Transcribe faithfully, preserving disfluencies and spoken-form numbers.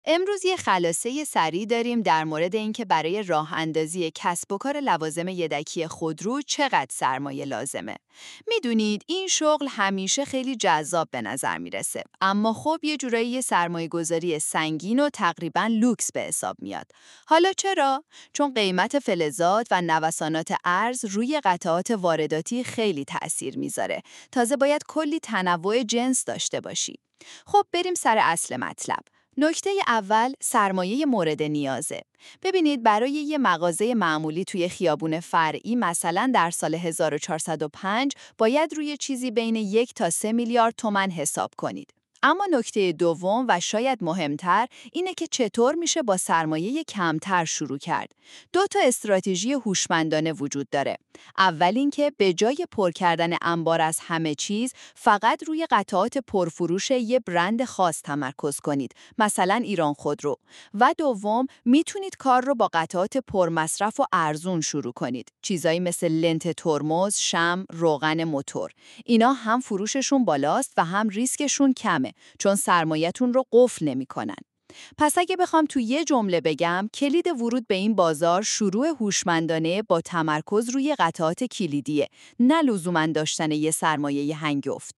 امروز یه خلاصه سریع داریم در مورد اینکه برای راه اندازی کسب و کار لوازم یدکی خودرو چقدر سرمایه لازمه. میدونید این شغل همیشه خیلی جذاب به نظر میرسه، اما خب یه جورایی یه سرمایه گذاری سنگین و تقریبا لوکس به حساب میاد. حالا چرا؟ چون قیمت فلزات و نوسانات ارز روی قطعات وارداتی خیلی تأثیر میذاره. تازه باید کلی تنوع جنس داشته باشی. خب بریم سر اصل مطلب. نکته اول سرمایه مورد نیازه. ببینید برای یه مغازه معمولی توی خیابون فرعی مثلا در سال هزار و چهارصد و پنج باید روی چیزی بین یک تا سه میلیارد تومان حساب کنید. اما نکته دوم و شاید مهمتر اینه که چطور میشه با سرمایه کمتر شروع کرد. دو تا استراتژی هوشمندانه وجود داره. اول اینکه به جای پر کردن انبار از همه چیز، فقط روی قطعات پرفروش یه برند خاص تمرکز کنید، مثلا ایران خودرو. و دوم، میتونید کار رو با قطعات پرمصرف و ارزون شروع کنید. چیزایی مثل لنت ترمز، شم، روغن موتور. اینا هم فروششون بالاست و هم ریسکشون کمه، چون سرمایه‌تون رو قفل نمی‌کنن. پس اگه بخوام تو یه جمله بگم، کلید ورود به این بازار شروع هوشمندانه با تمرکز روی قطعات کلیدیه، نه لزوماً داشتن یه سرمایه هنگفت.